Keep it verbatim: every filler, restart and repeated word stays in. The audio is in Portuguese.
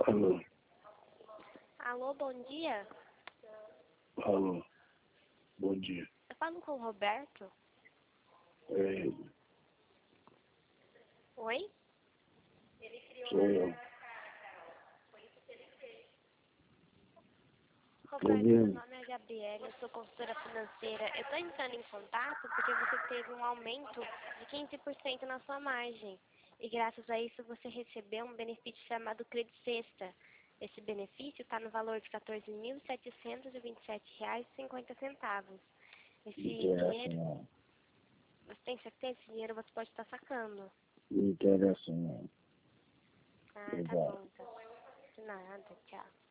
Alô, Alô, bom dia. alô, bom dia. Eu falo com o Roberto. É ele, Oi? sou eu. Roberto, ouvindo? meu nome é Gabriela, eu sou consultora financeira. Eu estou entrando em contato porque você teve um aumento de quinze por cento na sua margem. E graças a isso você recebeu um benefício chamado Crédito Sexta. Esse benefício está no valor de quatorze mil setecentos e vinte e sete reais e cinquenta centavos. Esse Não interessa dinheiro, não. você tem certeza que esse dinheiro você pode estar sacando? Não interessa não. Ah, tá Obrigado. bom, então. De nada, tchau.